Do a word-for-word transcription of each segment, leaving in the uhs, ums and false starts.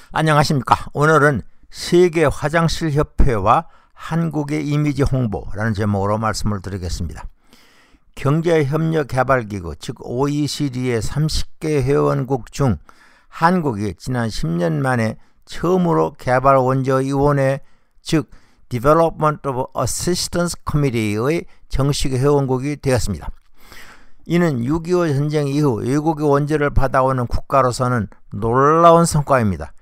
안녕하십니까. 오늘은 세계 화장실 협회와 한국의 이미지 홍보라는 제목으로 말씀을 드리겠습니다. 경제협력개발기구 즉 오이시디의 삼십 개 회원국 중 한국이 지난 십 년 만에 처음으로 개발원조위원회 즉 Development of Assistance Committee의 정식 회원국이 되었습니다. 이는 육이오 전쟁 이후 외국의 원조를 받아오는 국가로서는 놀라운 성과입니다.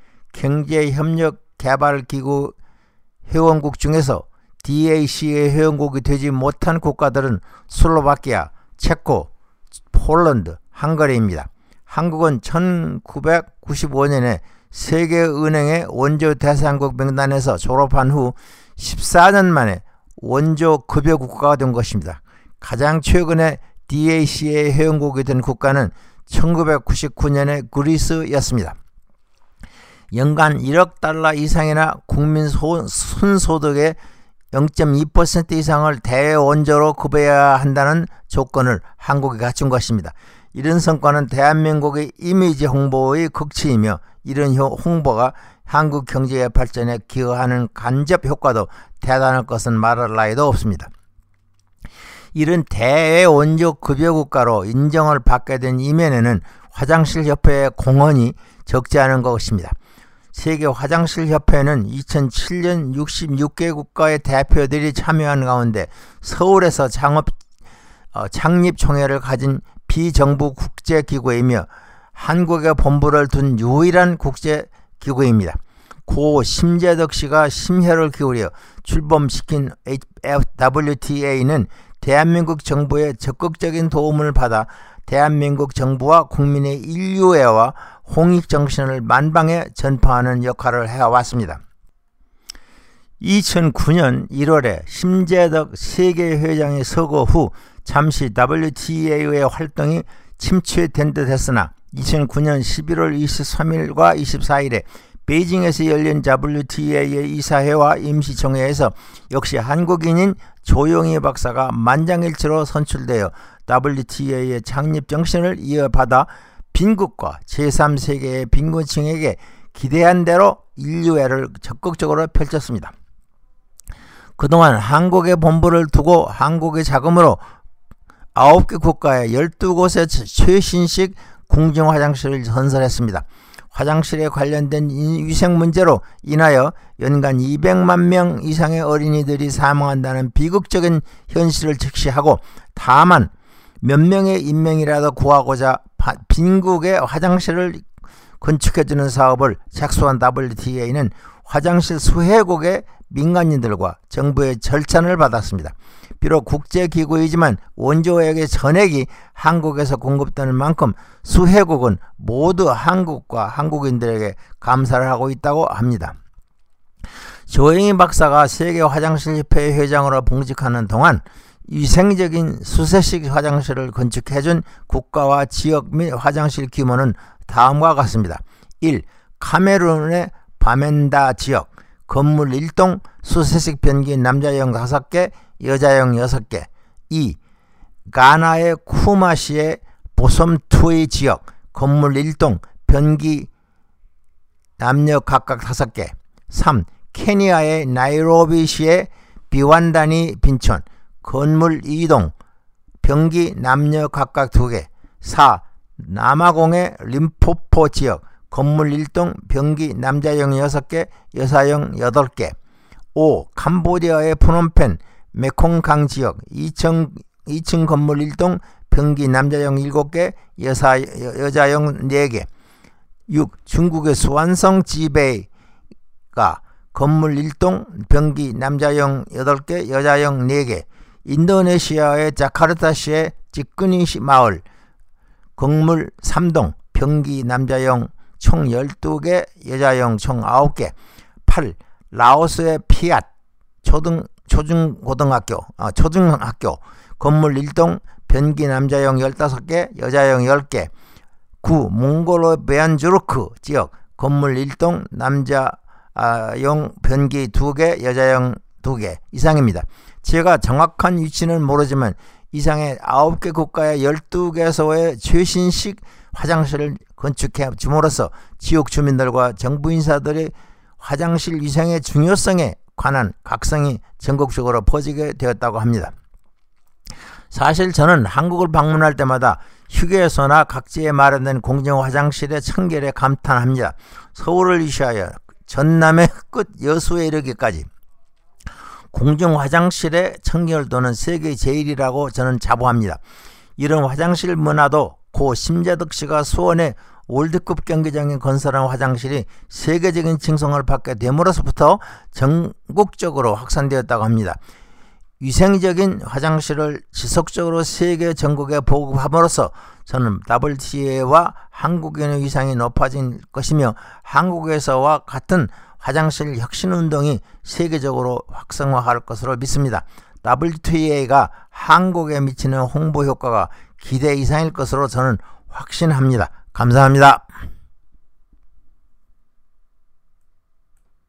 경제협력개발기구 회원국 중에서 디에이씨의 회원국이 되지 못한 국가들은 슬로바키아, 체코, 폴란드, 헝가리입니다. 한국은 천구백구십오 년에 세계은행의 원조 대상국 명단에서 졸업한 후 십사 년 만에 원조 급여 국가가 된 것입니다. 가장 최근에 디에이씨의 회원국이 된 국가는 천구백구십구 년에 그리스였습니다. 연간 일억 달러 이상이나 국민 소, 순소득의 영 점 이 퍼센트 이상을 대원조로 급여해야 한다는 조건을 한국이 갖춘 것입니다. 이런 성과는 대한민국의 이미지 홍보의 극치이며 이런 홍보가 한국 경제의 발전에 기여하는 간접 효과도 대단할 것은 말할 나위도 없습니다. 이런 대원조 급여 국가로 인정을 받게 된 이면에는 화장실협회의 공헌이 적지 않은 것입니다. 세계 화장실협회는 이천칠 년 육십육 개 국가의 대표들이 참여한 가운데 서울에서 창업, 어, 창립총회를 가진 비정부 국제기구이며 한국에 본부를 둔 유일한 국제기구입니다. 고 심재덕 씨가 심혈을 기울여 출범시킨 더블유티에이는 대한민국 정부의 적극적인 도움을 받아 대한민국 정부와 국민의 인류애와 홍익정신을 만방에 전파하는 역할을 해왔습니다. 이천구 년 일월에 심재덕 세계회장의 서거 후 잠시 더블유티에이의 활동이 침체된 듯 했으나 이천구 년 십일월 이십삼일과 이십사일에 베이징에서 열린 더블유티에이의 이사회와 임시총회에서 역시 한국인인 조영희 박사가 만장일치로 선출되어 더블유티에이의 창립 정신을 이어받아 빈국과 제삼 세계의 빈곤층에게 기대한 대로 인류애를 적극적으로 펼쳤습니다. 그동안 한국의 본부를 두고 한국의 자금으로 아홉 개 국가의 열두 곳의 최신식 궁중화장실을 건설했습니다. 화장실에 관련된 위생 문제로 인하여 연간 이백만 명 이상의 어린이들이 사망한다는 비극적인 현실을 직시하고 다만 몇 명의 인명이라도 구하고자 빈국의 화장실을 건축해주는 사업을 착수한 더블유티에이는 화장실 수혜국의 민간인들과 정부의 절찬을 받았습니다. 비록 국제기구이지만 원조액의 전액이 한국에서 공급되는 만큼 수혜국은 모두 한국과 한국인들에게 감사를 하고 있다고 합니다. 조영희 박사가 세계화장실협회 회장으로 봉직하는 동안 위생적인 수세식 화장실을 건축해준 국가와 지역 및 화장실 규모는 다음과 같습니다. 일. 카메룬의 바멘다 지역 건물 일 동 수세식 변기 남자용 다섯 개 여자용 여섯 개. 이. 가나의 쿠마시의 보섬투이 지역 건물 일 동 변기 남녀 각각 다섯 개. 삼. 케니아의 나이로비시의 비완다니 빈촌 건물 이 동 변기 남녀 각각 두 개. 사. 남아공의 림포포 지역 건물 일 동 변기 남자용 여섯 개 여사용 여덟 개. 오. 캄보디아의 프놈펜 메콩강 지역 이 층, 이 층 건물 일 동 변기 남자용 일곱 개 여사, 여자용 네 개. 육. 중국의 수완성 지베이가 건물 일 동 변기 남자용 여덟 개 여자용 네 개. 인도네시아의 자카르타시의 지끄니시 마을 건물 삼 동 변기 남자용 총 열두 개 여자용 총 아홉 개. 팔. 라오스의 피앗 초등, 초중고등학교 아, 초중학교 건물 일 동 변기 남자용 열다섯 개 여자용 열 개. 구. 몽골의 베안주르크 지역 건물 일 동 남자용 변기 두 개 여자용 두 개 이상입니다. 제가 정확한 위치는 모르지만 이상의 아홉 개 국가의 열두 개소의 최신식 화장실을 건축해 줌으로써 지역 주민들과 정부 인사들의 화장실 위생의 중요성에 관한 각성이 전국적으로 퍼지게 되었다고 합니다. 사실 저는 한국을 방문할 때마다 휴게소나 각지에 마련된 공중 화장실의 청결에 감탄합니다. 서울을 위시하여 전남의 끝 여수에 이르기까지 공중 화장실의 청결도는 세계 제일이라고 저는 자부합니다. 이런 화장실 문화도 고 심재덕 씨가 수원에 월드컵 경기장에 건설한 화장실이 세계적인 칭송을 받게 됨으로부터 전국적으로 확산되었다고 합니다. 위생적인 화장실을 지속적으로 세계 전국에 보급함으로써 저는 더블유티에이와 한국인의 위상이 높아질 것이며 한국에서와 같은 화장실 혁신운동이 세계적으로 활성화할 것으로 믿습니다. 더블유티에이가 한국에 미치는 홍보 효과가 기대 이상일 것으로 저는 확신합니다. 감사합니다.